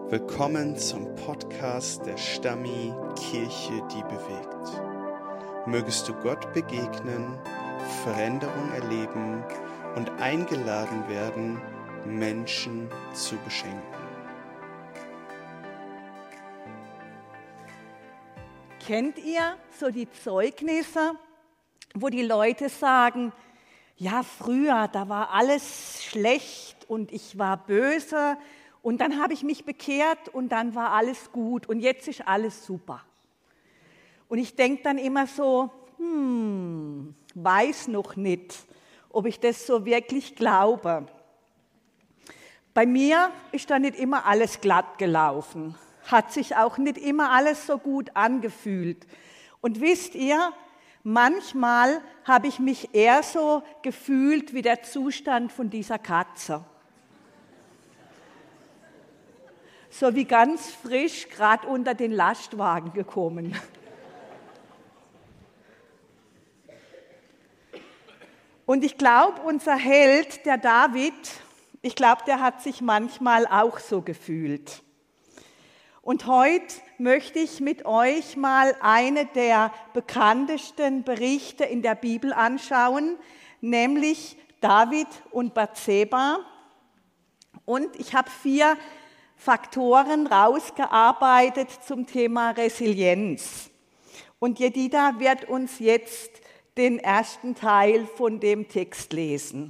Willkommen zum Podcast der Stammi Kirche, die bewegt. Mögest du Gott begegnen, Veränderung erleben und eingeladen werden, Menschen zu beschenken. Kennt ihr so die Zeugnisse, wo die Leute sagen, ja, früher, da war alles schlecht und ich war böse und dann habe ich mich bekehrt und dann war alles gut und jetzt ist alles super. Und ich denke dann immer so, weiß noch nicht, ob ich das so wirklich glaube. Bei mir ist da nicht immer alles glatt gelaufen, hat sich auch nicht immer alles so gut angefühlt. Und wisst ihr, manchmal habe ich mich eher so gefühlt wie der Zustand von dieser Katze. So wie ganz frisch gerade unter den Lastwagen gekommen. Und ich glaube, unser Held, der David, ich glaube, der hat sich manchmal auch so gefühlt. Und heute möchte ich mit euch mal eine der bekanntesten Berichte in der Bibel anschauen, nämlich David und Bathseba. Und ich habe 4 Faktoren rausgearbeitet zum Thema Resilienz. Und Jedida wird uns jetzt den ersten Teil von dem Text lesen.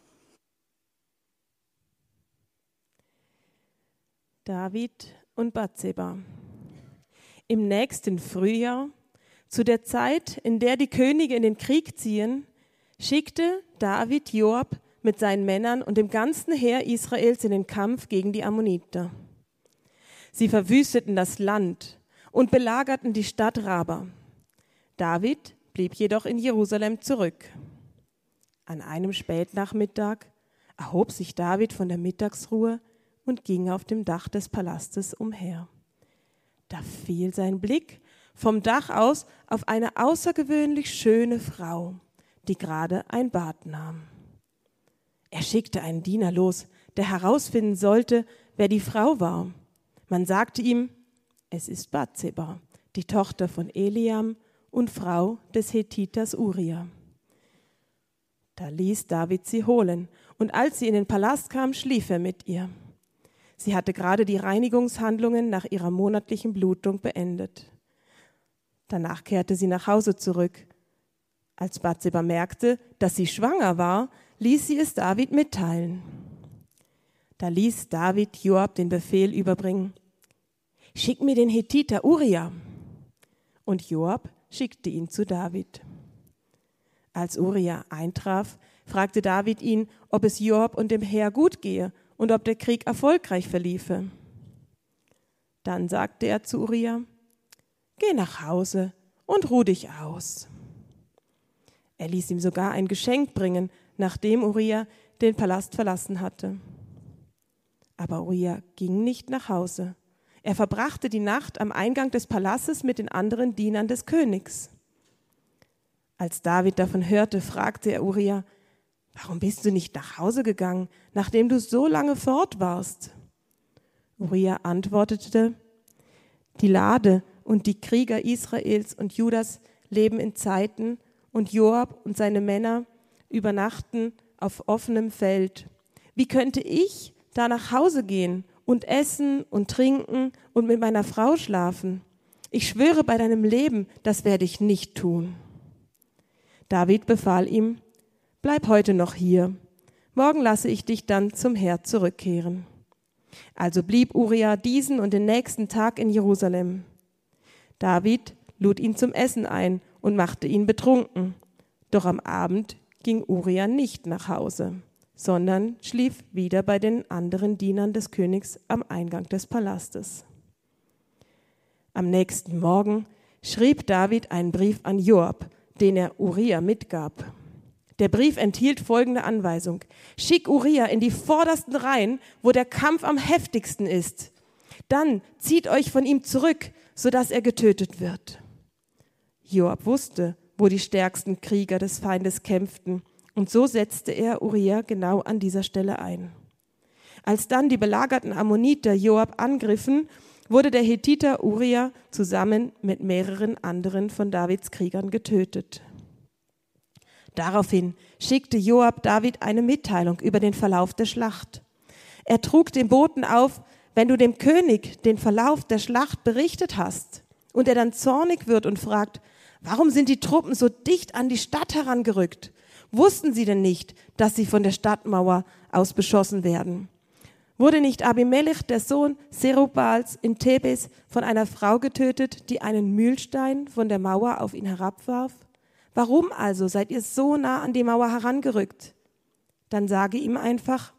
David und Bathseba. Im nächsten Frühjahr, zu der Zeit, in der die Könige in den Krieg ziehen, schickte David Joab mit seinen Männern und dem ganzen Heer Israels in den Kampf gegen die Ammoniter. Sie verwüsteten das Land und belagerten die Stadt Raba. David blieb jedoch in Jerusalem zurück. An einem Spätnachmittag erhob sich David von der Mittagsruhe und ging auf dem Dach des Palastes umher. Da fiel sein Blick vom Dach aus auf eine außergewöhnlich schöne Frau, die gerade ein Bad nahm. Er schickte einen Diener los, der herausfinden sollte, wer die Frau war. Man sagte ihm, es ist Bathseba, die Tochter von Eliam und Frau des Hethiters Uria. Da ließ David sie holen, und als sie in den Palast kam, schlief er mit ihr. Sie hatte gerade die Reinigungshandlungen nach ihrer monatlichen Blutung beendet. Danach kehrte sie nach Hause zurück. Als Bathseba merkte, dass sie schwanger war, ließ sie es David mitteilen. Da ließ David Joab den Befehl überbringen: Schick mir den Hethiter Uria. Und Joab schickte ihn zu David. Als Uria eintraf, fragte David ihn, ob es Joab und dem Heer gut gehe und ob der Krieg erfolgreich verliefe. Dann sagte er zu Uria: Geh nach Hause und ruh dich aus. Er ließ ihm sogar ein Geschenk bringen, nachdem Uria den Palast verlassen hatte. Aber Uria ging nicht nach Hause. Er verbrachte die Nacht am Eingang des Palastes mit den anderen Dienern des Königs. Als David davon hörte, fragte er Uria: Warum bist du nicht nach Hause gegangen, nachdem du so lange fort warst? Uria antwortete: Die Lade und die Krieger Israels und Judas leben in Zeiten, und Joab und seine Männer übernachten auf offenem Feld. Wie könnte ich da nach Hause gehen und essen und trinken und mit meiner Frau schlafen? Ich schwöre bei deinem Leben, das werde ich nicht tun. David befahl ihm: Bleib heute noch hier. Morgen lasse ich dich dann zum Heer zurückkehren. Also blieb Uria diesen und den nächsten Tag in Jerusalem. David lud ihn zum Essen ein und machte ihn betrunken. Doch am Abend ging Uria nicht nach Hause, sondern schlief wieder bei den anderen Dienern des Königs am Eingang des Palastes. Am nächsten Morgen schrieb David einen Brief an Joab, den er Uria mitgab. Der Brief enthielt folgende Anweisung: Schick Uria in die vordersten Reihen, wo der Kampf am heftigsten ist. Dann zieht euch von ihm zurück, sodass er getötet wird. Joab wusste, wo die stärksten Krieger des Feindes kämpften, und so setzte er Uria genau an dieser Stelle ein. Als dann die belagerten Ammoniter Joab angriffen, wurde der Hethiter Uria zusammen mit mehreren anderen von Davids Kriegern getötet. Daraufhin schickte Joab David eine Mitteilung über den Verlauf der Schlacht. Er trug dem Boten auf: Wenn du dem König den Verlauf der Schlacht berichtet hast und er dann zornig wird und fragt: Warum sind die Truppen so dicht an die Stadt herangerückt? Wussten sie denn nicht, dass sie von der Stadtmauer aus beschossen werden? Wurde nicht Abimelech, der Sohn Serubals, in Thebes von einer Frau getötet, die einen Mühlstein von der Mauer auf ihn herabwarf? Warum also seid ihr so nah an die Mauer herangerückt? Dann sage ihm einfach: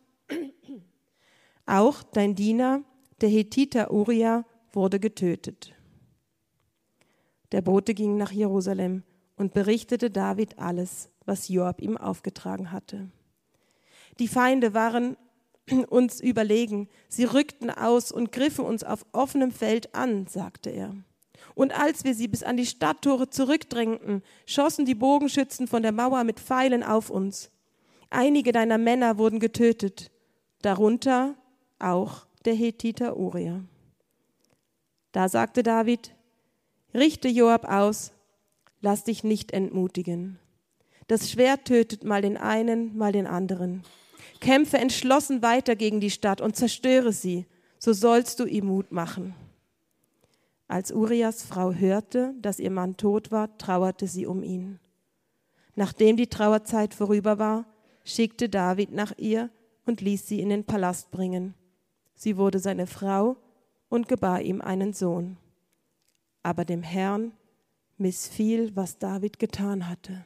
Auch dein Diener, der Hethiter Uria, wurde getötet. Der Bote ging nach Jerusalem und berichtete David alles, was Joab ihm aufgetragen hatte. Die Feinde waren uns überlegen. Sie rückten aus und griffen uns auf offenem Feld an, sagte er. Und als wir sie bis an die Stadttore zurückdrängten, schossen die Bogenschützen von der Mauer mit Pfeilen auf uns. Einige deiner Männer wurden getötet, darunter auch der Hethiter Uria. Da sagte David: Richte Joab aus, lass dich nicht entmutigen. Das Schwert tötet mal den einen, mal den anderen. Kämpfe entschlossen weiter gegen die Stadt und zerstöre sie, so sollst du ihm Mut machen. Als Urias Frau hörte, dass ihr Mann tot war, trauerte sie um ihn. Nachdem die Trauerzeit vorüber war, schickte David nach ihr und ließ sie in den Palast bringen. Sie wurde seine Frau und gebar ihm einen Sohn. Aber dem Herrn missfiel, was David getan hatte.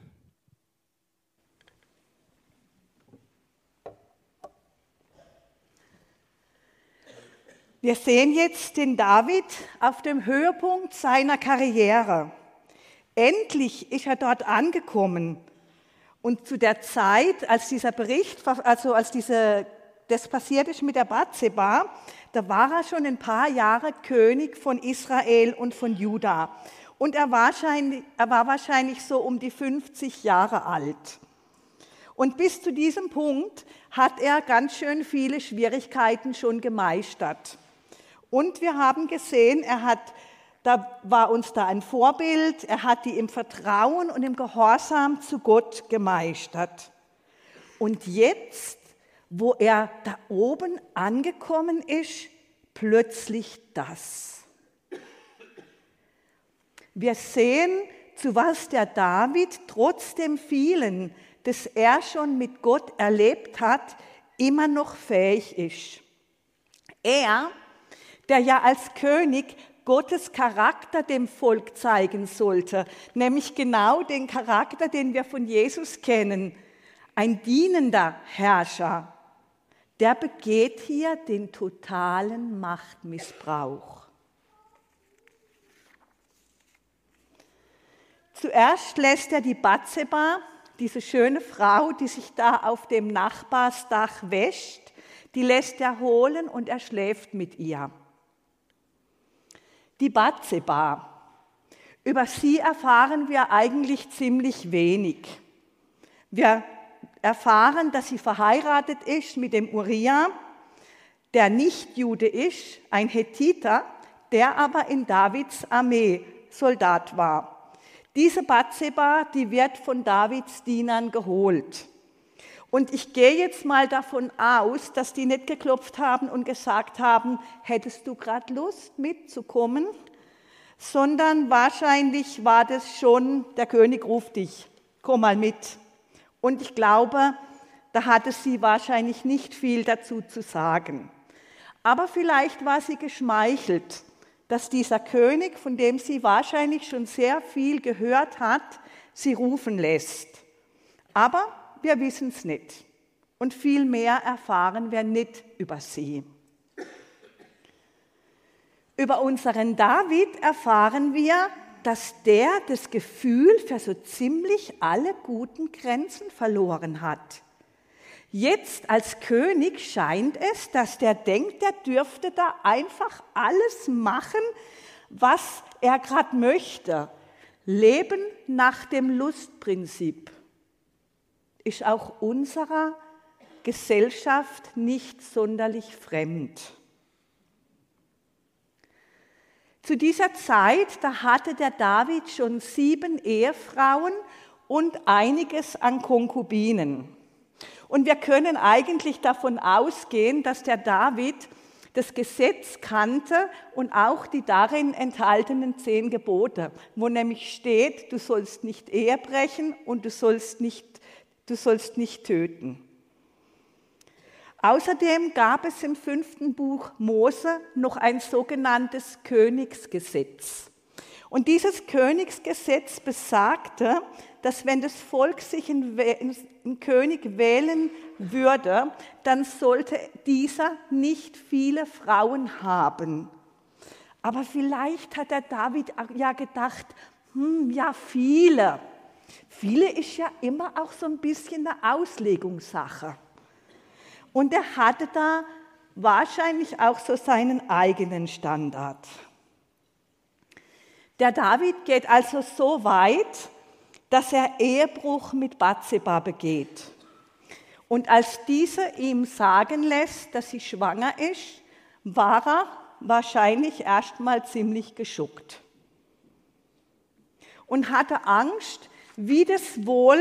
Wir sehen jetzt den David auf dem Höhepunkt seiner Karriere. Endlich ist er dort angekommen. Und zu der Zeit, als dieser Bericht, das passiert ist mit der Bathseba, da war er schon ein paar Jahre König von Israel und von Juda. Und er war wahrscheinlich so um die 50 Jahre alt. Und bis zu diesem Punkt hat er ganz schön viele Schwierigkeiten schon gemeistert. Und wir haben gesehen, da war uns da ein Vorbild, er hat die im Vertrauen und im Gehorsam zu Gott gemeistert. Und jetzt, wo er da oben angekommen ist, plötzlich das. Wir sehen, zu was der David trotz dem vielen, das er schon mit Gott erlebt hat, immer noch fähig ist. Er, der ja als König Gottes Charakter dem Volk zeigen sollte, nämlich genau den Charakter, den wir von Jesus kennen, ein dienender Herrscher, der begeht hier den totalen Machtmissbrauch. Zuerst lässt er die Bathseba, diese schöne Frau, die sich da auf dem Nachbarsdach wäscht, die lässt er holen und er schläft mit ihr. Die Bathseba, über sie erfahren wir eigentlich ziemlich wenig. Wir erfahren, dass sie verheiratet ist mit dem Uria, der nicht Jude ist, ein Hethiter, der aber in Davids Armee Soldat war. Diese Bathseba, die wird von Davids Dienern geholt. Und ich gehe jetzt mal davon aus, dass die nicht geklopft haben und gesagt haben, hättest du gerade Lust mitzukommen, sondern wahrscheinlich war das schon, der König ruft dich, komm mal mit. Und ich glaube, da hatte sie wahrscheinlich nicht viel dazu zu sagen. Aber vielleicht war sie geschmeichelt, dass dieser König, von dem sie wahrscheinlich schon sehr viel gehört hat, sie rufen lässt. Aber wir wissen es nicht. Und viel mehr erfahren wir nicht über sie. Über unseren David erfahren wir, dass der das Gefühl für so ziemlich alle guten Grenzen verloren hat. Jetzt als König scheint es, dass der denkt, der dürfte da einfach alles machen, was er gerade möchte. Leben nach dem Lustprinzip ist auch unserer Gesellschaft nicht sonderlich fremd. Zu dieser Zeit, da hatte der David schon 7 Ehefrauen und einiges an Konkubinen. Und wir können eigentlich davon ausgehen, dass der David das Gesetz kannte und auch die darin enthaltenen 10 Gebote, wo nämlich steht, du sollst nicht Ehe brechen und du sollst nicht töten. Außerdem gab es im 5. Buch Mose noch ein sogenanntes Königsgesetz. Und dieses Königsgesetz besagte, dass wenn das Volk sich einen König wählen würde, dann sollte dieser nicht viele Frauen haben. Aber vielleicht hat der David ja gedacht, ja viele. Viele ist ja immer auch so ein bisschen eine Auslegungssache. Und er hatte da wahrscheinlich auch so seinen eigenen Standard. Der David geht also so weit, dass er Ehebruch mit Batseba begeht. Und als diese ihm sagen lässt, dass sie schwanger ist, war er wahrscheinlich erstmal ziemlich geschockt. Und hatte Angst, wie das wohl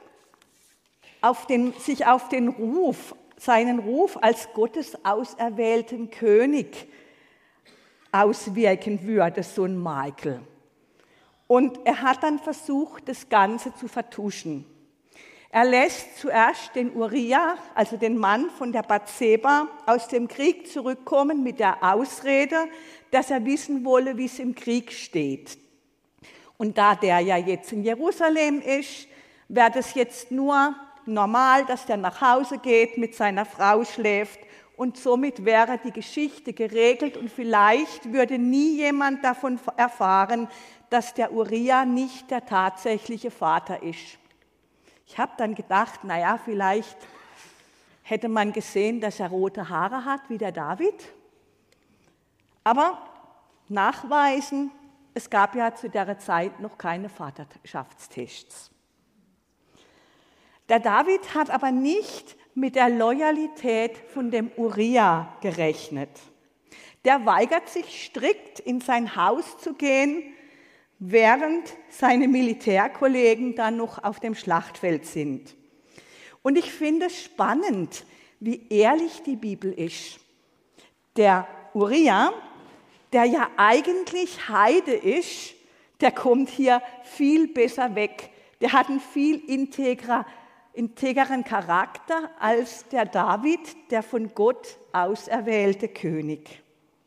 sich auf seinen Ruf als Gottes auserwählten König auswirken würde, so ein Makel. Und er hat dann versucht, das Ganze zu vertuschen. Er lässt zuerst den Uriah, also den Mann von der Batseba, aus dem Krieg zurückkommen mit der Ausrede, dass er wissen wolle, wie es im Krieg steht. Und da der ja jetzt in Jerusalem ist, wäre es jetzt nur normal, dass der nach Hause geht, mit seiner Frau schläft und somit wäre die Geschichte geregelt und vielleicht würde nie jemand davon erfahren, dass der Uriah nicht der tatsächliche Vater ist. Ich habe dann gedacht, naja, vielleicht hätte man gesehen, dass er rote Haare hat wie der David, aber nachweisen, es gab ja zu der Zeit noch keine Vaterschaftstests. Der David hat aber nicht mit der Loyalität von dem Uriah gerechnet. Der weigert sich strikt, in sein Haus zu gehen, während seine Militärkollegen dann noch auf dem Schlachtfeld sind. Und ich finde es spannend, wie ehrlich die Bibel ist. Der Uriah, der ja eigentlich Heide ist, der kommt hier viel besser weg. Der hat einen viel integeren Charakter als der David, der von Gott auserwählte König.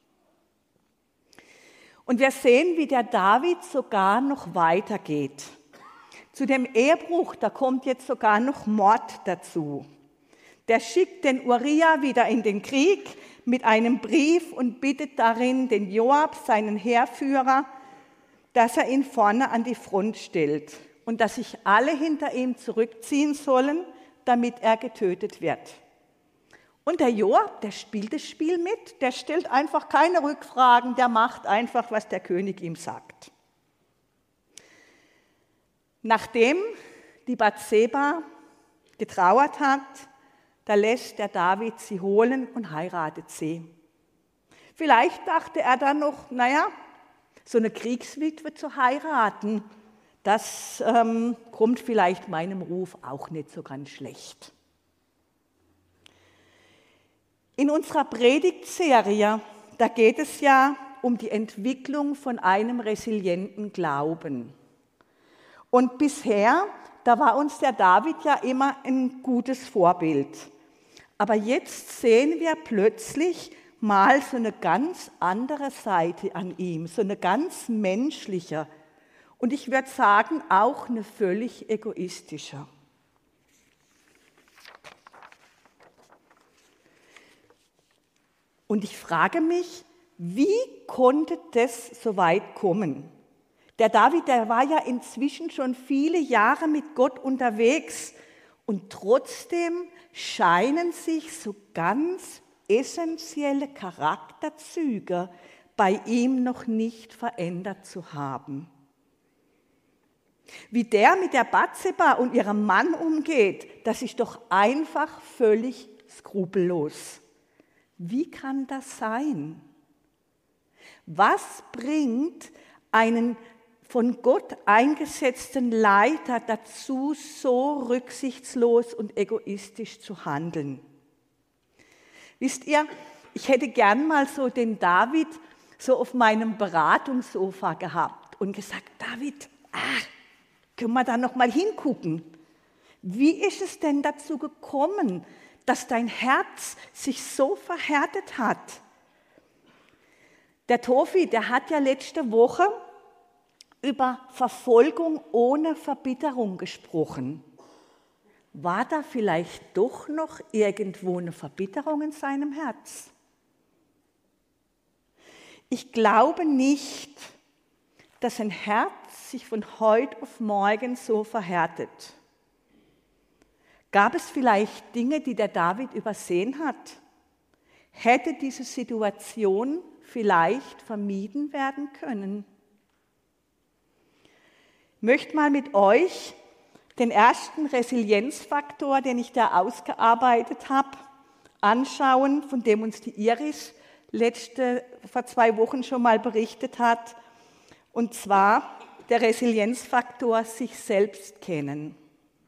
Und wir sehen, wie der David sogar noch weitergeht. Zu dem Ehebruch, da kommt jetzt sogar noch Mord dazu. Der schickt den Uriah wieder in den Krieg mit einem Brief und bittet darin den Joab, seinen Heerführer, dass er ihn vorne an die Front stellt und dass sich alle hinter ihm zurückziehen sollen, damit er getötet wird. Und der Joab, der spielt das Spiel mit, der stellt einfach keine Rückfragen, der macht einfach, was der König ihm sagt. Nachdem die Batseba getrauert hat, da lässt der David sie holen und heiratet sie. Vielleicht dachte er dann noch, naja, so eine Kriegswitwe zu heiraten, das kommt vielleicht meinem Ruf auch nicht so ganz schlecht. In unserer Predigtserie, da geht es ja um die Entwicklung von einem resilienten Glauben. Und bisher, da war uns der David ja immer ein gutes Vorbild. Aber jetzt sehen wir plötzlich mal so eine ganz andere Seite an ihm, so eine ganz menschliche und ich würde sagen, auch eine völlig egoistische. Und ich frage mich, wie konnte das so weit kommen? Der David, der war ja inzwischen schon viele Jahre mit Gott unterwegs und trotzdem scheinen sich so ganz essentielle Charakterzüge bei ihm noch nicht verändert zu haben. Wie der mit der Batseba und ihrem Mann umgeht, das ist doch einfach völlig skrupellos. Wie kann das sein? Was bringt einen von Gott eingesetzten Leiter dazu, so rücksichtslos und egoistisch zu handeln? Wisst ihr, ich hätte gern mal so den David so auf meinem Beratungssofa gehabt und gesagt, David, können wir da noch mal hingucken? Wie ist es denn dazu gekommen, dass dein Herz sich so verhärtet hat? Der Tofi, der hat ja letzte Woche über Verfolgung ohne Verbitterung gesprochen. War da vielleicht doch noch irgendwo eine Verbitterung in seinem Herz? Ich glaube nicht, dass ein Herz sich von heute auf morgen so verhärtet. Gab es vielleicht Dinge, die der David übersehen hat? Hätte diese Situation vielleicht vermieden werden können? Ich möchte mal mit euch den ersten Resilienzfaktor, den ich da ausgearbeitet habe, anschauen, von dem uns die Iris vor 2 Wochen schon mal berichtet hat. Und zwar der Resilienzfaktor sich selbst kennen.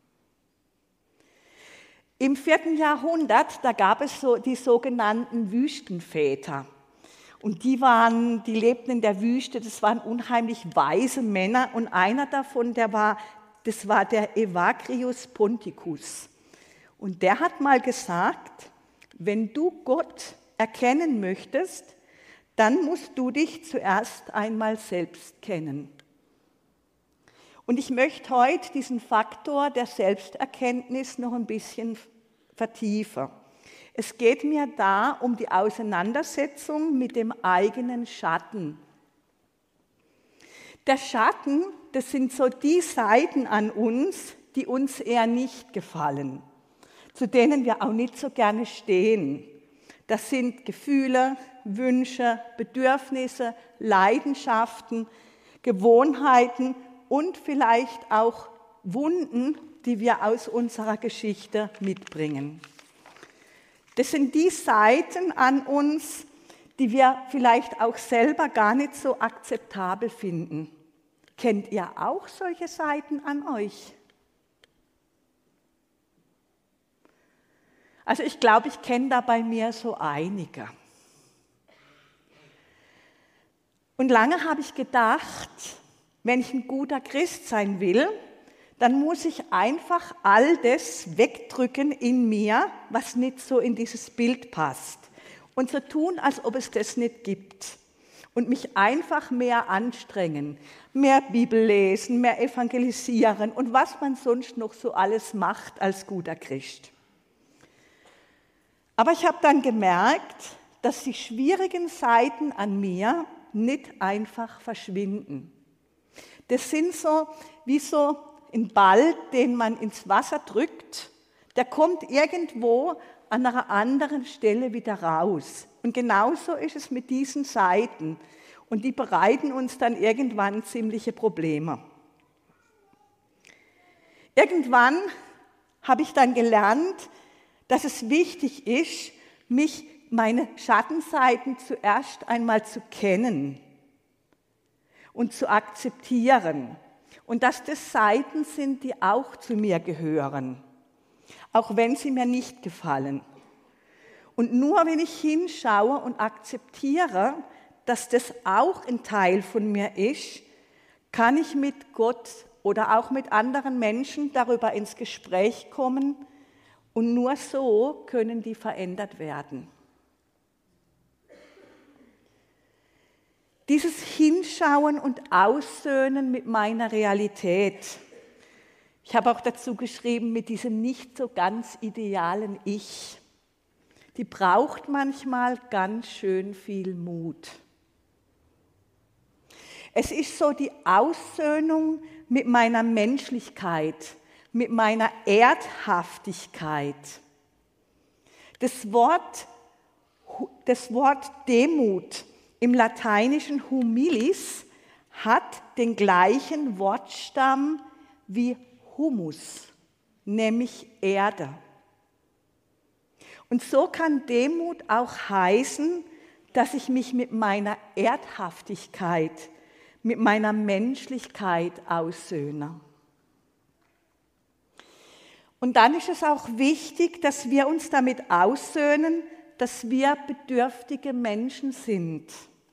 Im 4. Jahrhundert, da gab es so die sogenannten Wüstenväter. Und die lebten in der Wüste, das waren unheimlich weise Männer. Und einer davon, das war der Evagrius Ponticus. Und der hat mal gesagt, wenn du Gott erkennen möchtest, dann musst du dich zuerst einmal selbst kennen. Und ich möchte heute diesen Faktor der Selbsterkenntnis noch ein bisschen vertiefen. Es geht mir da um die Auseinandersetzung mit dem eigenen Schatten. Der Schatten, das sind so die Seiten an uns, die uns eher nicht gefallen, zu denen wir auch nicht so gerne stehen. Das sind Gefühle, Wünsche, Bedürfnisse, Leidenschaften, Gewohnheiten und vielleicht auch Wunden, die wir aus unserer Geschichte mitbringen. Das sind die Seiten an uns, die wir vielleicht auch selber gar nicht so akzeptabel finden. Kennt ihr auch solche Seiten an euch? Also ich glaube, ich kenne da bei mir so einige. Und lange habe ich gedacht, wenn ich ein guter Christ sein will, dann muss ich einfach all das wegdrücken in mir, was nicht so in dieses Bild passt. Und so tun, als ob es das nicht gibt. Und mich einfach mehr anstrengen, mehr Bibel lesen, mehr evangelisieren und was man sonst noch so alles macht als guter Christ. Aber ich habe dann gemerkt, dass die schwierigen Seiten an mir nicht einfach verschwinden. Das sind so wie so ein Ball, den man ins Wasser drückt, der kommt irgendwo an einer anderen Stelle wieder raus. Und genauso ist es mit diesen Seiten. Und die bereiten uns dann irgendwann ziemliche Probleme. Irgendwann habe ich dann gelernt, dass es wichtig ist, meine Schattenseiten zuerst einmal zu kennen und zu akzeptieren. Und dass das Seiten sind, die auch zu mir gehören, auch wenn sie mir nicht gefallen. Und nur wenn ich hinschaue und akzeptiere, dass das auch ein Teil von mir ist, kann ich mit Gott oder auch mit anderen Menschen darüber ins Gespräch kommen und nur so können die verändert werden. Dieses Hinschauen und Aussöhnen mit meiner Realität. Ich habe auch dazu geschrieben, mit diesem nicht so ganz idealen Ich. Die braucht manchmal ganz schön viel Mut. Es ist so die Aussöhnung mit meiner Menschlichkeit, mit meiner Erdhaftigkeit. Das Wort Demut im Lateinischen humilis hat den gleichen Wortstamm wie Humus, nämlich Erde. Und so kann Demut auch heißen, dass ich mich mit meiner Erdhaftigkeit, mit meiner Menschlichkeit aussöhne. Und dann ist es auch wichtig, dass wir uns damit aussöhnen, dass wir bedürftige Menschen sind.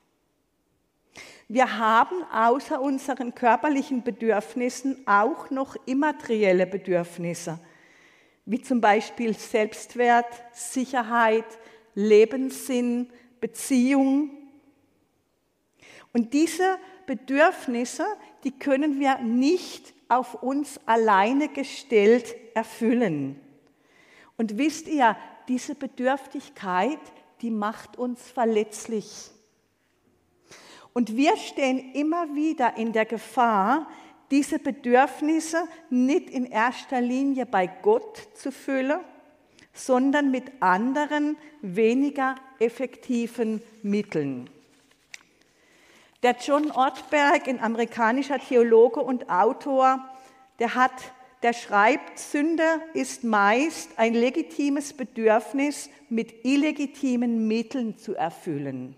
Wir haben außer unseren körperlichen Bedürfnissen auch noch immaterielle Bedürfnisse, wie zum Beispiel Selbstwert, Sicherheit, Lebenssinn, Beziehung. Und diese Bedürfnisse, die können wir nicht auf uns alleine gestellt erfüllen. Und wisst ihr, diese Bedürftigkeit, die macht uns verletzlich. Und wir stehen immer wieder in der Gefahr, diese Bedürfnisse nicht in erster Linie bei Gott zu füllen, sondern mit anderen, weniger effektiven Mitteln. Der John Ortberg, ein amerikanischer Theologe und Autor, der schreibt, Sünde ist meist ein legitimes Bedürfnis mit illegitimen Mitteln zu erfüllen.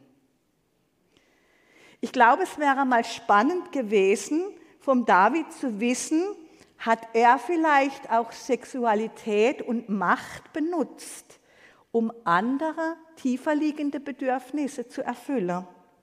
Ich glaube, es wäre mal spannend gewesen, vom David zu wissen, hat er vielleicht auch Sexualität und Macht benutzt, um andere, tiefer liegende Bedürfnisse zu erfüllen.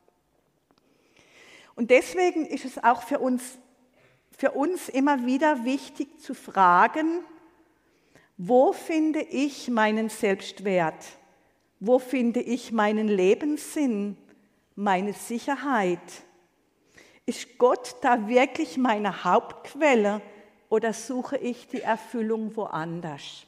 Und deswegen ist es auch für uns immer wieder wichtig zu fragen, wo finde ich meinen Selbstwert? Wo finde ich meinen Lebenssinn, meine Sicherheit? Ist Gott da wirklich meine Hauptquelle oder suche ich die Erfüllung woanders?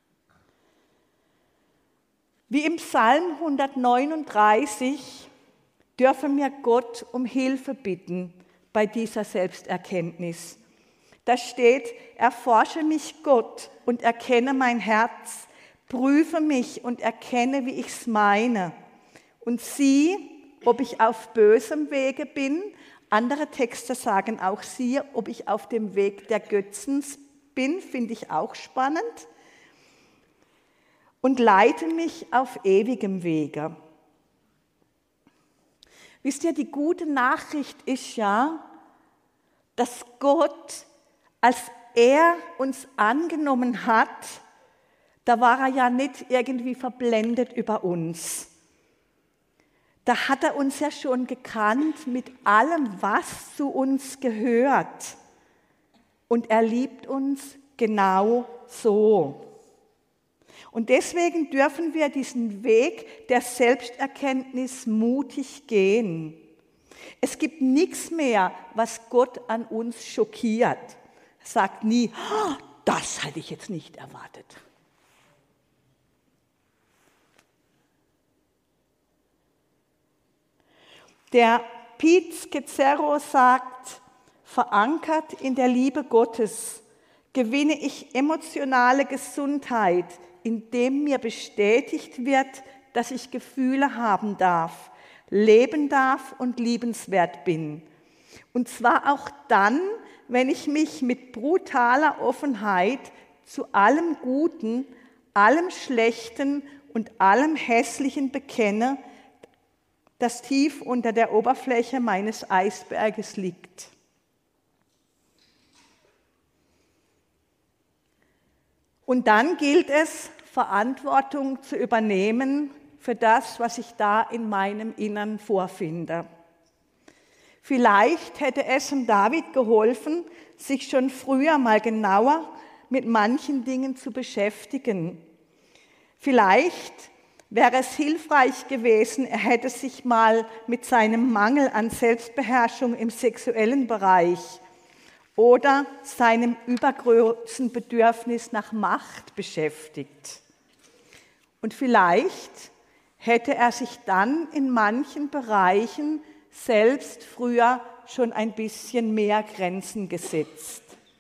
Wie im Psalm 139 dürfen wir Gott um Hilfe bitten bei dieser Selbsterkenntnis. Da steht, erforsche mich Gott und erkenne mein Herz, prüfe mich und erkenne, wie ich's meine und sieh, ob ich auf bösem Wege bin. Andere Texte sagen auch, siehe, ob ich auf dem Weg der Götzen bin, finde ich auch spannend. Und leite mich auf ewigem Wege. Wisst ihr, die gute Nachricht ist ja, dass Gott, als er uns angenommen hat, da war er ja nicht irgendwie verblendet über uns. Da hat er uns ja schon gekannt mit allem, was zu uns gehört. Und er liebt uns genau so. Und deswegen dürfen wir diesen Weg der Selbsterkenntnis mutig gehen. Es gibt nichts mehr, was Gott an uns schockiert. Er sagt nie, das hätte ich jetzt nicht erwartet. Der Pete Scazzero sagt, verankert in der Liebe Gottes gewinne ich emotionale Gesundheit, indem mir bestätigt wird, dass ich Gefühle haben darf, leben darf und liebenswert bin. Und zwar auch dann, wenn ich mich mit brutaler Offenheit zu allem Guten, allem Schlechten und allem Hässlichen bekenne, das tief unter der Oberfläche meines Eisberges liegt. Und dann gilt es, Verantwortung zu übernehmen für das, was ich da in meinem Innern vorfinde. Vielleicht hätte es dem David geholfen, sich schon früher mal genauer mit manchen Dingen zu beschäftigen. Vielleicht wäre es hilfreich gewesen, er hätte sich mal mit seinem Mangel an Selbstbeherrschung im sexuellen Bereich oder seinem übergroßen Bedürfnis nach Macht beschäftigt. Und vielleicht hätte er sich dann in manchen Bereichen selbst früher schon ein bisschen mehr Grenzen gesetzt.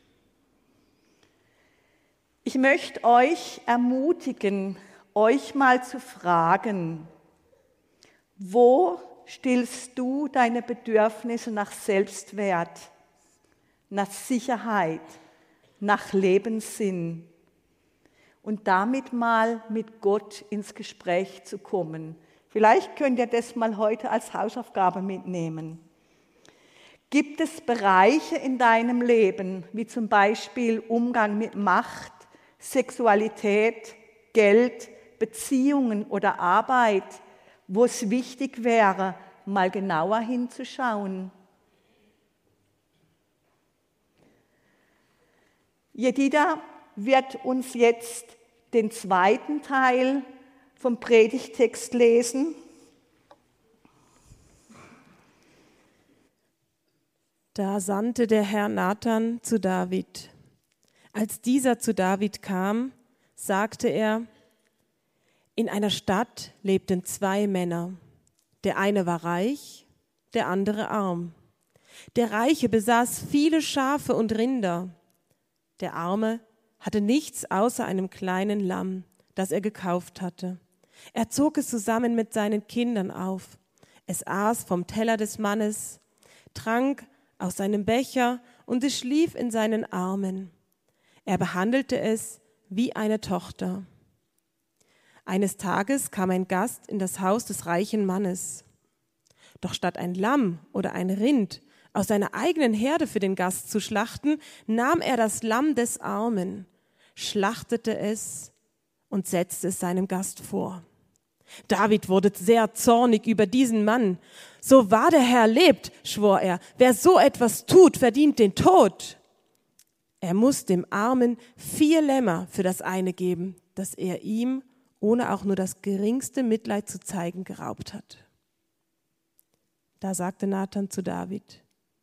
Ich möchte euch ermutigen, euch mal zu fragen, wo stillst du deine Bedürfnisse nach Selbstwert, nach Sicherheit, nach Lebenssinn und damit mal mit Gott ins Gespräch zu kommen. Vielleicht könnt ihr das mal heute als Hausaufgabe mitnehmen. Gibt es Bereiche in deinem Leben, wie zum Beispiel Umgang mit Macht, Sexualität, Geld, Beziehungen oder Arbeit, wo es wichtig wäre, mal genauer hinzuschauen? Jedida wird uns jetzt den zweiten Teil vom Predigtext lesen. Da sandte der Herr Nathan zu David. Als dieser zu David kam, sagte er: In einer Stadt lebten 2 Männer. Der eine war reich, der andere arm. Der Reiche besaß viele Schafe und Rinder. Der Arme hatte nichts außer einem kleinen Lamm, das er gekauft hatte. Er zog es zusammen mit seinen Kindern auf. Es aß vom Teller des Mannes, trank aus seinem Becher und es schlief in seinen Armen. Er behandelte es wie eine Tochter. Eines Tages kam ein Gast in das Haus des reichen Mannes. Doch statt ein Lamm oder ein Rind aus seiner eigenen Herde für den Gast zu schlachten, nahm er das Lamm des Armen, schlachtete es und setzte es seinem Gast vor. David wurde sehr zornig über diesen Mann. So wahr der Herr lebt, schwor er, wer so etwas tut, verdient den Tod. Er muss dem Armen 4 Lämmer für das eine geben, das er ihm, ohne auch nur das geringste Mitleid zu zeigen, geraubt hat. Da sagte Nathan zu David: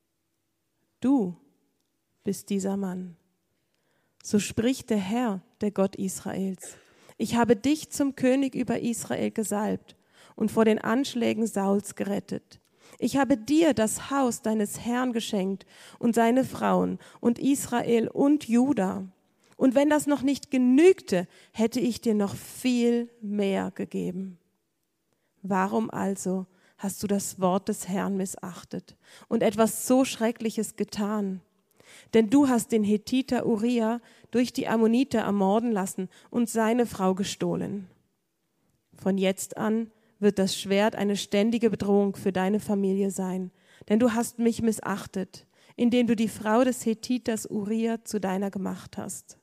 Du bist dieser Mann. So spricht der Herr, der Gott Israels. Ich habe dich zum König über Israel gesalbt und vor den Anschlägen Sauls gerettet. Ich habe dir das Haus deines Herrn geschenkt und seine Frauen und Israel und Juda. Und wenn das noch nicht genügte, hätte ich dir noch viel mehr gegeben. Warum also hast du das Wort des Herrn missachtet und etwas so Schreckliches getan? Denn du hast den Hethiter Uria durch die Ammoniter ermorden lassen und seine Frau gestohlen. Von jetzt an wird das Schwert eine ständige Bedrohung für deine Familie sein, denn du hast mich missachtet, indem du die Frau des Hethiters Uria zu deiner gemacht hast.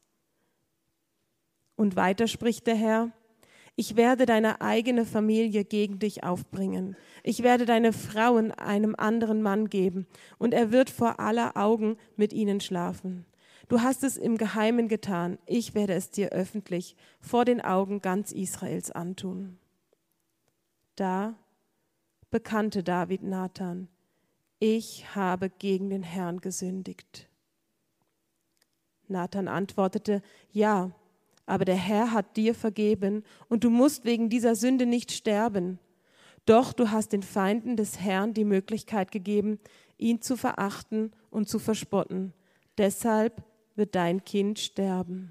Und weiter spricht der Herr: Ich werde deine eigene Familie gegen dich aufbringen. Ich werde deine Frauen einem anderen Mann geben, und er wird vor aller Augen mit ihnen schlafen. Du hast es im Geheimen getan. Ich werde es dir öffentlich vor den Augen ganz Israels antun. Da bekannte David Nathan: Ich habe gegen den Herrn gesündigt. Nathan antwortete: Ja, aber der Herr hat dir vergeben und du musst wegen dieser Sünde nicht sterben. Doch du hast den Feinden des Herrn die Möglichkeit gegeben, ihn zu verachten und zu verspotten. Deshalb wird dein Kind sterben.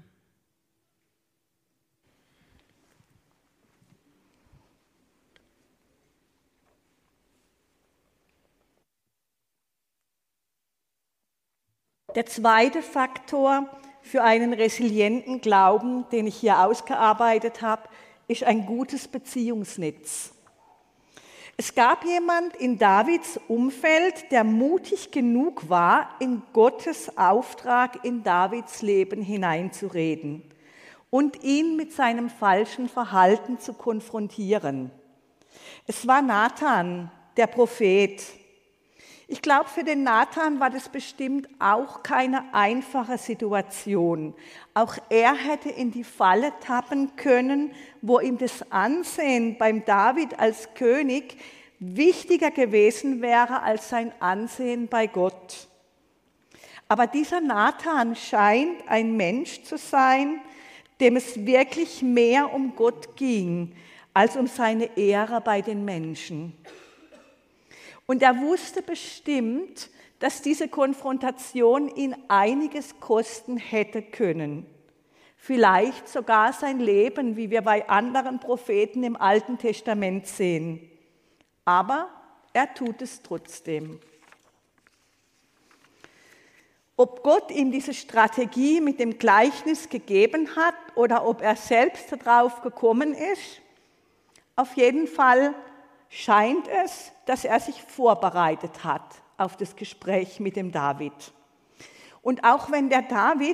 Der zweite Faktor für einen resilienten Glauben, den ich hier ausgearbeitet habe, ist ein gutes Beziehungsnetz. Es gab jemand in Davids Umfeld, der mutig genug war, in Gottes Auftrag in Davids Leben hineinzureden und ihn mit seinem falschen Verhalten zu konfrontieren. Es war Nathan, der Prophet. Ich glaube, für den Nathan war das bestimmt auch keine einfache Situation. Auch er hätte in die Falle tappen können, wo ihm das Ansehen beim David als König wichtiger gewesen wäre als sein Ansehen bei Gott. Aber dieser Nathan scheint ein Mensch zu sein, dem es wirklich mehr um Gott ging, als um seine Ehre bei den Menschen. Und er wusste bestimmt, dass diese Konfrontation ihn einiges kosten hätte können. Vielleicht sogar sein Leben, wie wir bei anderen Propheten im Alten Testament sehen. Aber er tut es trotzdem. Ob Gott ihm diese Strategie mit dem Gleichnis gegeben hat oder ob er selbst darauf gekommen ist, auf jeden Fall scheint es, dass er sich vorbereitet hat auf das Gespräch mit dem David. Und auch wenn der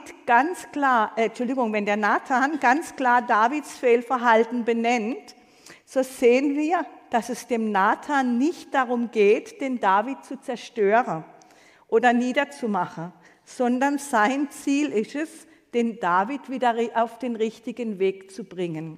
Nathan ganz klar Davids Fehlverhalten benennt, so sehen wir, dass es dem Nathan nicht darum geht, den David zu zerstören oder niederzumachen, sondern sein Ziel ist es, den David wieder auf den richtigen Weg zu bringen.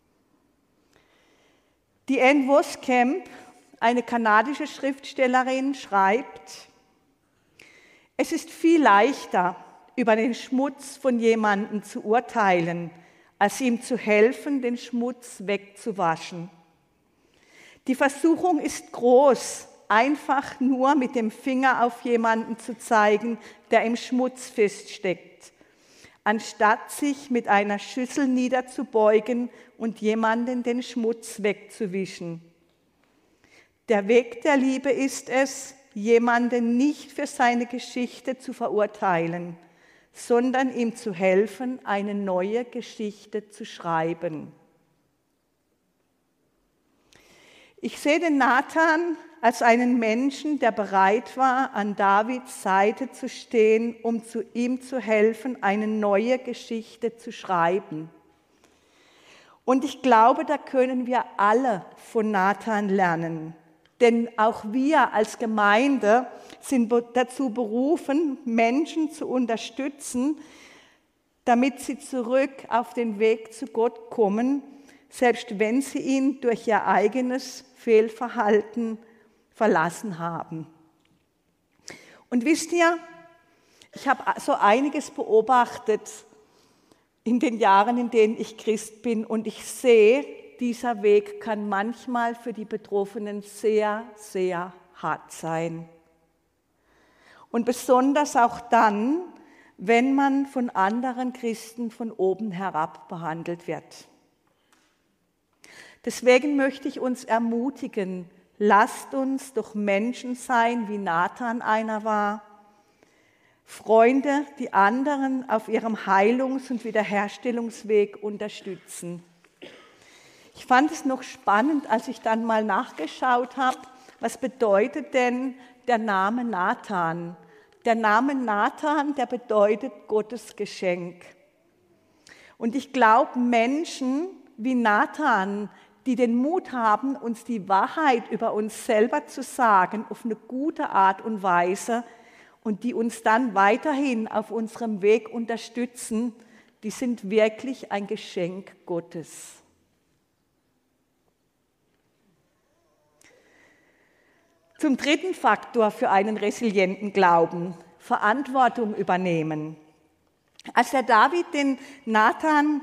Die Anne Voskamp, eine kanadische Schriftstellerin, schreibt: Es ist viel leichter, über den Schmutz von jemandem zu urteilen, als ihm zu helfen, den Schmutz wegzuwaschen. Die Versuchung ist groß, einfach nur mit dem Finger auf jemanden zu zeigen, der im Schmutz feststeckt, anstatt sich mit einer Schüssel niederzubeugen und jemanden den Schmutz wegzuwischen. Der Weg der Liebe ist es, jemanden nicht für seine Geschichte zu verurteilen, sondern ihm zu helfen, eine neue Geschichte zu schreiben. Ich sehe den Nathan als einen Menschen, der bereit war, an Davids Seite zu stehen, um ihm zu helfen, eine neue Geschichte zu schreiben. Und ich glaube, da können wir alle von Nathan lernen. Denn auch wir als Gemeinde sind dazu berufen, Menschen zu unterstützen, damit sie zurück auf den Weg zu Gott kommen, selbst wenn sie ihn durch ihr eigenes Fehlverhalten verlassen haben. Und wisst ihr, ich habe so einiges beobachtet in den Jahren, in denen ich Christ bin, und ich sehe, dieser Weg kann manchmal für die Betroffenen sehr, sehr hart sein. Und besonders auch dann, wenn man von anderen Christen von oben herab behandelt wird. Deswegen möchte ich uns ermutigen, lasst uns doch Menschen sein, wie Nathan einer war, Freunde, die anderen auf ihrem Heilungs- und Wiederherstellungsweg unterstützen. Ich fand es noch spannend, als ich dann mal nachgeschaut habe, was bedeutet denn der Name Nathan? Der Name Nathan, der bedeutet Gottes Geschenk. Und ich glaube, Menschen wie Nathan, die den Mut haben, uns die Wahrheit über uns selber zu sagen, auf eine gute Art und Weise, und die uns dann weiterhin auf unserem Weg unterstützen, die sind wirklich ein Geschenk Gottes. Zum dritten Faktor für einen resilienten Glauben: Verantwortung übernehmen. Als der Nathan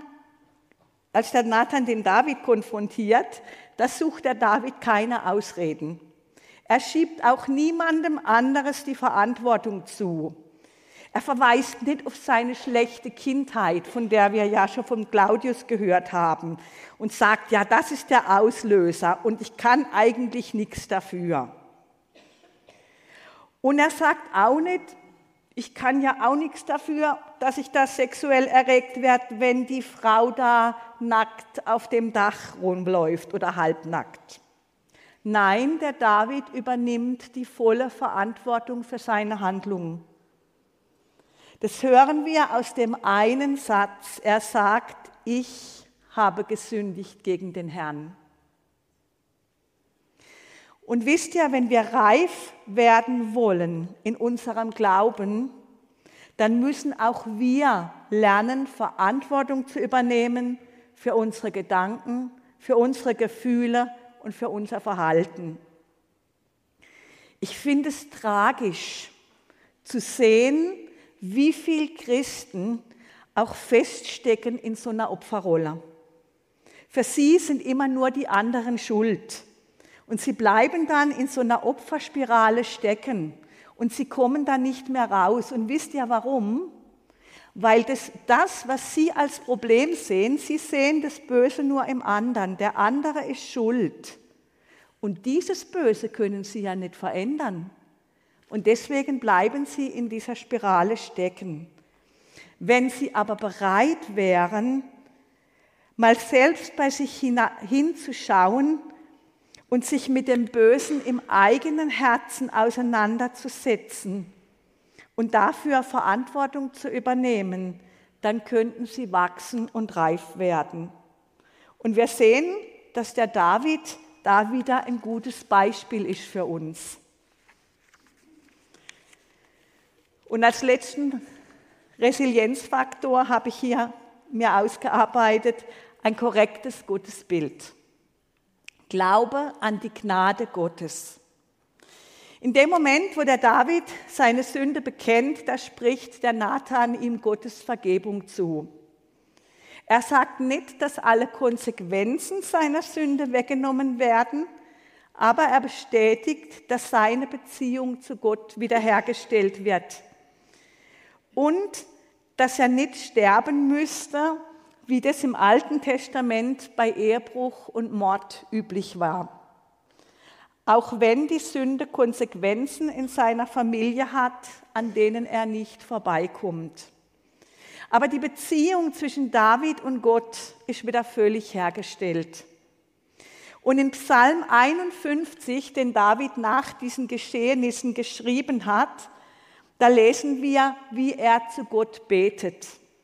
den David konfrontiert, da sucht der David keine Ausreden. Er schiebt auch niemandem anderes die Verantwortung zu. Er verweist nicht auf seine schlechte Kindheit, von der wir ja schon von Claudius gehört haben, und sagt, ja, das ist der Auslöser und ich kann eigentlich nichts dafür. Und er sagt auch nicht, ich kann ja auch nichts dafür, dass ich da sexuell erregt werde, wenn die Frau da nackt auf dem Dach rumläuft oder halbnackt. Nein, der David übernimmt die volle Verantwortung für seine Handlungen. Das hören wir aus dem einen Satz. Er sagt, ich habe gesündigt gegen den Herrn. Und wisst ihr, wenn wir reif werden wollen in unserem Glauben, dann müssen auch wir lernen, Verantwortung zu übernehmen für unsere Gedanken, für unsere Gefühle und für unser Verhalten. Ich finde es tragisch zu sehen, wie viele Christen auch feststecken in so einer Opferrolle. Für sie sind immer nur die anderen schuld. Und sie bleiben dann in so einer Opferspirale stecken und sie kommen dann nicht mehr raus. Und wisst ihr warum? Weil das, was sie als Problem sehen, sie sehen das Böse nur im anderen. Der andere ist schuld. Und dieses Böse können sie ja nicht verändern, Und deswegen bleiben sie in dieser Spirale stecken. Wenn sie aber bereit wären, mal selbst bei sich hinzuschauen und sich mit dem Bösen im eigenen Herzen auseinanderzusetzen und dafür Verantwortung zu übernehmen, dann könnten sie wachsen und reif werden. Und wir sehen, dass der David da wieder ein gutes Beispiel ist für uns. Und als letzten Resilienzfaktor habe ich hier mir ausgearbeitet ein korrektes Gottesbild. Glaube an die Gnade Gottes. In dem Moment, wo der David seine Sünde bekennt, da spricht der Nathan ihm Gottes Vergebung zu. Er sagt nicht, dass alle Konsequenzen seiner Sünde weggenommen werden, aber er bestätigt, dass seine Beziehung zu Gott wiederhergestellt wird. Und dass er nicht sterben müsste, wie das im Alten Testament bei Ehebruch und Mord üblich war. Auch wenn die Sünde Konsequenzen in seiner Familie hat, an denen er nicht vorbeikommt. Aber die Beziehung zwischen David und Gott ist wieder völlig hergestellt. Und in Psalm 51, den David nach diesen Geschehnissen geschrieben hat, da lesen wir, wie er zu Gott betet.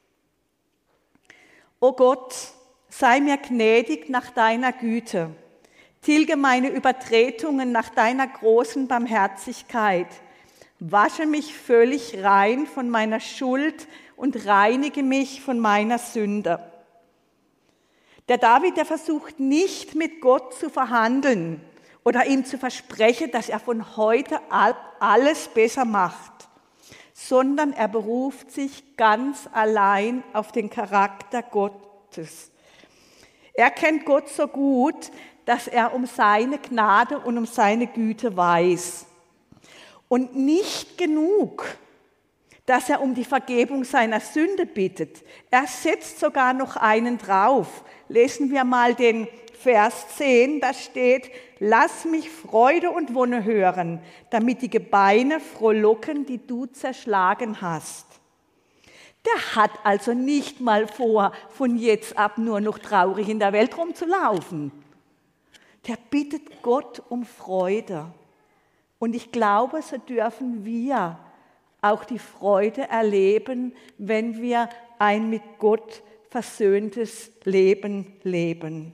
O Gott, sei mir gnädig nach deiner Güte. Tilge meine Übertretungen nach deiner großen Barmherzigkeit. Wasche mich völlig rein von meiner Schuld und reinige mich von meiner Sünde. Der David, der versucht nicht mit Gott zu verhandeln oder ihm zu versprechen, dass er von heute alles besser macht, sondern er beruft sich ganz allein auf den Charakter Gottes. Er kennt Gott so gut, dass er um seine Gnade und um seine Güte weiß. Und nicht genug, dass er um die Vergebung seiner Sünde bittet. Er setzt sogar noch einen drauf. Lesen wir mal den Vers 10, da steht, lass mich Freude und Wonne hören, damit die Gebeine frohlocken, die du zerschlagen hast. Der hat also nicht mal vor, von jetzt ab nur noch traurig in der Welt rumzulaufen. Der bittet Gott um Freude. Und ich glaube, so dürfen wir auch die Freude erleben, wenn wir ein mit Gott versöhntes Leben leben.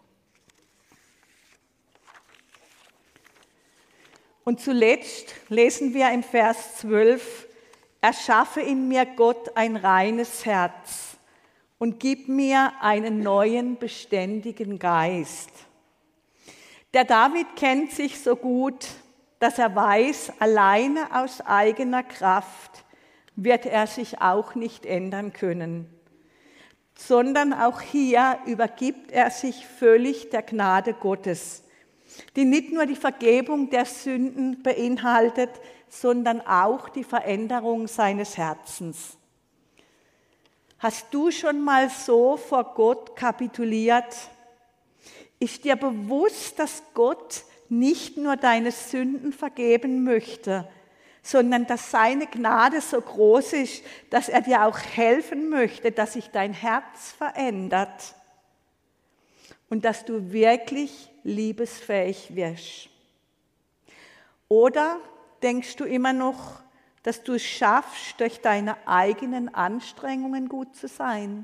Und zuletzt lesen wir im Vers 12, erschaffe in mir Gott ein reines Herz und gib mir einen neuen, beständigen Geist. Der David kennt sich so gut, dass er weiß, alleine aus eigener Kraft wird er sich auch nicht ändern können, sondern auch hier übergibt er sich völlig der Gnade Gottes, die nicht nur die Vergebung der Sünden beinhaltet, sondern auch die Veränderung seines Herzens. Hast du schon mal so vor Gott kapituliert? Ist dir bewusst, dass Gott nicht nur deine Sünden vergeben möchte, sondern dass seine Gnade so groß ist, dass er dir auch helfen möchte, dass sich dein Herz verändert und dass du wirklich liebesfähig wirst? Oder denkst du immer noch, dass du es schaffst, durch deine eigenen Anstrengungen gut zu sein?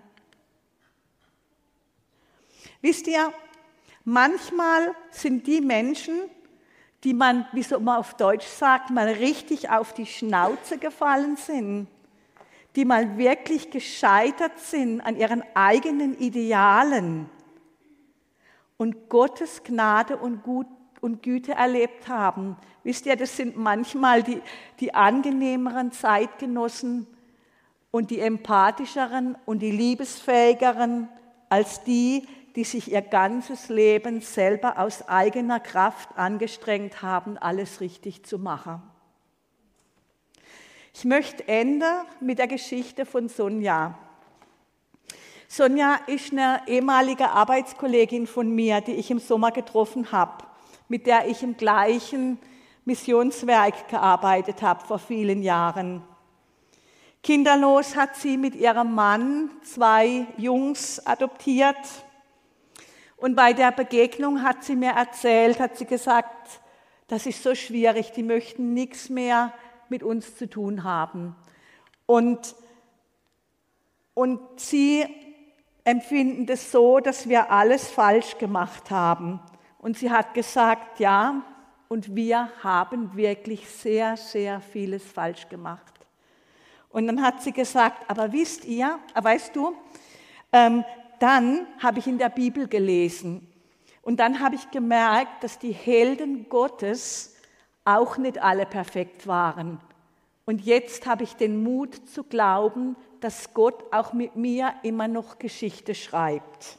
Wisst ihr, manchmal sind die Menschen, die man, wie so mal auf Deutsch sagt, mal richtig auf die Schnauze gefallen sind, die mal wirklich gescheitert sind an ihren eigenen Idealen und Gottes Gnade und Güte erlebt haben. Wisst ihr, das sind manchmal die angenehmeren Zeitgenossen und die empathischeren und die liebesfähigeren als die sich ihr ganzes Leben selber aus eigener Kraft angestrengt haben, alles richtig zu machen. Ich möchte enden mit der Geschichte von Sonja. Sonja ist eine ehemalige Arbeitskollegin von mir, die ich im Sommer getroffen habe, mit der ich im gleichen Missionswerk gearbeitet habe vor vielen Jahren. Kinderlos hat sie mit ihrem Mann 2 Jungs adoptiert. Und bei der Begegnung hat sie mir erzählt, hat sie gesagt, das ist so schwierig, die möchten nichts mehr mit uns zu tun haben. Und sie empfinden es so, dass wir alles falsch gemacht haben. Und sie hat gesagt, ja, und wir haben wirklich sehr, sehr vieles falsch gemacht. Und dann hat sie gesagt, aber weißt du, dann habe ich in der Bibel gelesen und dann habe ich gemerkt, dass die Helden Gottes auch nicht alle perfekt waren. Und jetzt habe ich den Mut zu glauben, dass Gott auch mit mir immer noch Geschichte schreibt.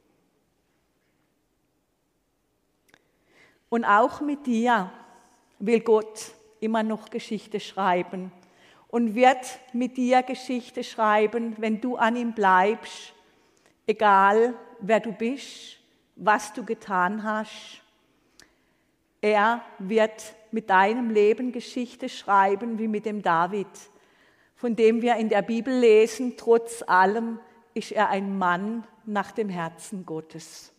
Und auch mit dir will Gott immer noch Geschichte schreiben und wird mit dir Geschichte schreiben, wenn du an ihm bleibst, egal wer du bist, was du getan hast. Er wird mit deinem Leben Geschichte schreiben, wie mit dem David, von dem wir in der Bibel lesen, trotz allem ist er ein Mann nach dem Herzen Gottes.